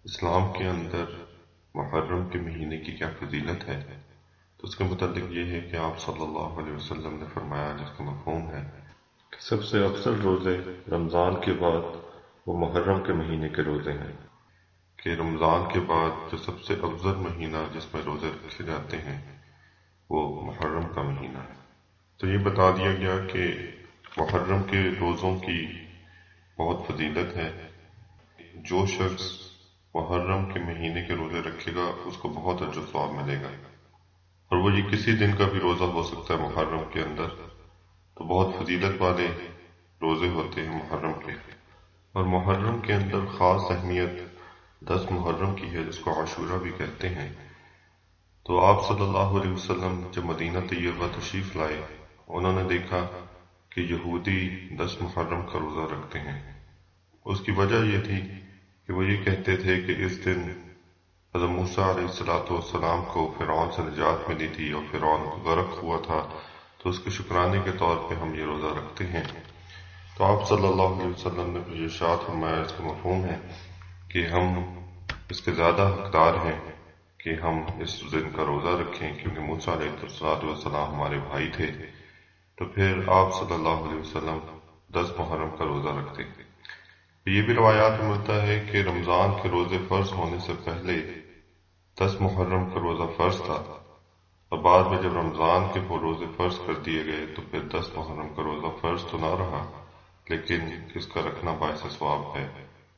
اسلام کے اندر محرم کے مہینے کی کیا فضیلت ہے؟ تو اس کے متعلق یہ ہے کہ آپ صلی اللہ علیہ وسلم نے فرمایا، جس کا مفہوم ہے کہ سب سے افضل روزے رمضان کے بعد وہ محرم کے مہینے کے روزے ہیں، کہ رمضان کے بعد جو سب سے افضل مہینہ جس میں روزے رکھے جاتے ہیں وہ محرم کا مہینہ ہے۔ تو یہ بتا دیا گیا کہ محرم کے روزوں کی بہت فضیلت ہے۔ جو شخص محرم کے مہینے کے روزے رکھے گا اس کو بہت اجر و ثواب ملے گا، اور وہ یہ کسی دن کا بھی روزہ ہو سکتا ہے محرم کے اندر، تو بہت فضیلت والے روزے ہوتے ہیں محرم کے۔ اور محرم کے اندر خاص اہمیت 10 محرم کی ہے، جس کو عاشورہ بھی کہتے ہیں۔ تو آپ صلی اللہ علیہ وسلم جب مدینہ طیبہ تشریف لائے، انہوں نے دیکھا کہ یہودی 10 محرم کا روزہ رکھتے ہیں۔ اس کی وجہ یہ تھی کہ وہ یہ کہتے تھے کہ اس دن حضرت موسیٰ علیہ السلام کو فرعون سے نجات ملی تھی اور فرعون غرق ہوا تھا، تو اس کے شکرانے کے طور پہ ہم یہ روزہ رکھتے ہیں۔ تو آپ صلی اللہ علیہ وسلم نے یہ ارشاد فرمایا، اس کا مفہوم ہے کہ ہم اس کے زیادہ حقدار ہیں کہ ہم اس دن کا روزہ رکھیں، کیونکہ موسیٰ علیہ السلام ہمارے بھائی تھے۔ تو پھر آپ صلی اللہ علیہ وسلم 10 محرم کا روزہ رکھتے ہیں۔ یہ بھی روایات میں ملتا ہے کہ رمضان کے روزے فرض ہونے سے پہلے 10 محرم کا روزہ فرض تھا، اور بعد میں جب رمضان کے وہ روزے فرض کر دیے گئے تو پھر 10 محرم کا روزہ فرض تو نہ رہا، لیکن اس کا رکھنا باعث ثواب ہے۔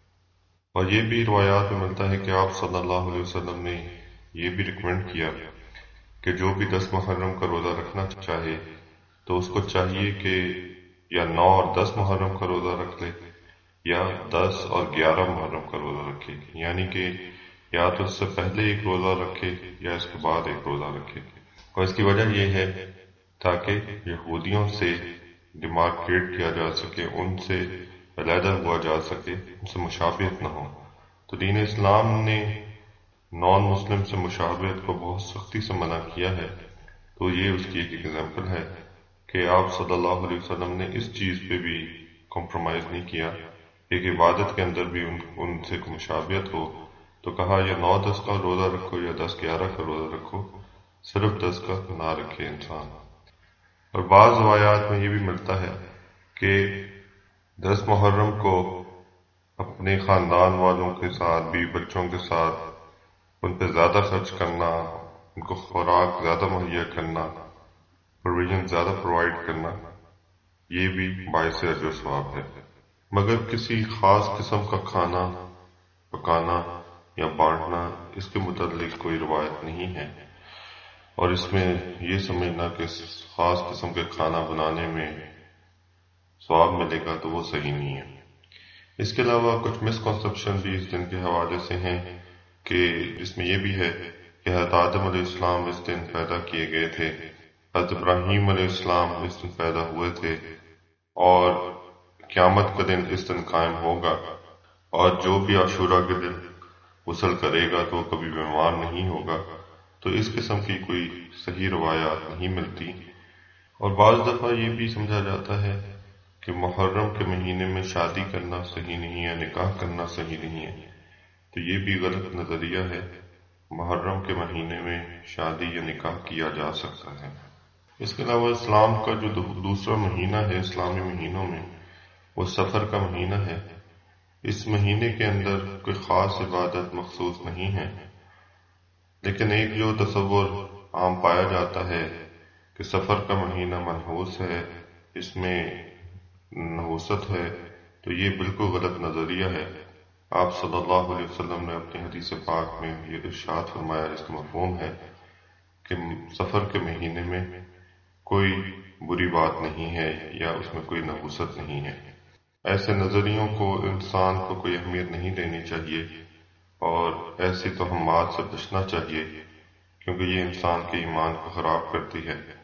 اور یہ بھی روایات میں ملتا ہے کہ آپ صلی اللہ علیہ وسلم نے یہ بھی ریکمینڈ کیا کہ جو بھی 10 محرم کا روزہ رکھنا چاہے تو اس کو چاہیے کہ یا 9 اور 10 محرم کا روزہ رکھ لے، یا 10 اور 11 محرم کا روزہ رکھے، یعنی کہ یا تو اس سے پہلے ایک روزہ رکھے یا اس کے بعد ایک روزہ رکھے۔ اور اس کی وجہ یہ ہے تاکہ یہودیوں سے ڈیمارکیٹ کیا جا سکے، ان سے علیحدہ ہوا جا سکے، ان سے مشابہت نہ ہو۔ تو دین اسلام نے نان مسلم سے مشابہت کو بہت سختی سے منع کیا ہے۔ تو یہ اس کی ایک ایگزامپل ہے کہ آپ صلی اللہ علیہ وسلم نے اس چیز پہ بھی کمپرومائز نہیں کیا، ایک عبادت کے اندر بھی ان سے مشابہت ہو، تو کہا یا 9-10 کا روزہ رکھو یا 10-11 کا روزہ رکھو، صرف 10 کا نہ رکھے انسان۔ اور بعض روایات میں یہ بھی ملتا ہے کہ 10 محرم کو اپنے خاندان والوں کے ساتھ، بیوی بچوں کے ساتھ ان پہ زیادہ خرچ کرنا، ان کو خوراک زیادہ مہیا کرنا، پروویژن زیادہ پرووائڈ کرنا، یہ بھی باعث اجر و ثواب ہے۔ مگر کسی خاص قسم کا کھانا پکانا یا بانٹنا، اس کے متعلق کوئی روایت نہیں ہے، اور اس میں یہ سمجھنا کہ خاص قسم کے کھانا بنانے میں ثواب ملے گا تو وہ صحیح نہیں ہے۔ اس کے علاوہ کچھ مسکنسپشن بھی اس دن کے حوالے سے ہیں، کہ اس میں یہ بھی ہے کہ حضرت آدم علیہ السلام اس دن پیدا کیے گئے تھے، حضرت ابراہیم علیہ السلام اس دن پیدا ہوئے تھے، اور قیامت کا دن اس دن قائم ہوگا، اور جو بھی عاشورہ کے دن غسل کرے گا تو وہ کبھی بیمار نہیں ہوگا۔ تو اس قسم کی کوئی صحیح روایات نہیں ملتی۔ اور بعض دفعہ یہ بھی سمجھا جاتا ہے کہ محرم کے مہینے میں شادی کرنا صحیح نہیں ہے، نکاح کرنا صحیح نہیں ہے، تو یہ بھی غلط نظریہ ہے۔ محرم کے مہینے میں شادی یا نکاح کیا جا سکتا ہے۔ اس کے علاوہ اسلام کا جو دوسرا مہینہ ہے اسلامی مہینوں میں، وہ سفر کا مہینہ ہے۔ اس مہینے کے اندر کوئی خاص عبادت مخصوص نہیں ہے، لیکن ایک جو تصور عام پایا جاتا ہے کہ سفر کا مہینہ منحوس ہے، اس میں نحوست ہے، تو یہ بالکل غلط نظریہ ہے۔ آپ صلی اللہ علیہ وسلم نے اپنی حدیث پاک میں یہ ارشاد فرمایا، جس کا مفہوم ہے کہ سفر کے مہینے میں کوئی بری بات نہیں ہے یا اس میں کوئی نحوست نہیں ہے۔ ایسے نظریوں کو انسان کو کوئی اہمیت نہیں دینی چاہیے، اور ایسی توہمات سے بچنا چاہیے، کیونکہ یہ انسان کے ایمان کو خراب کرتی ہے۔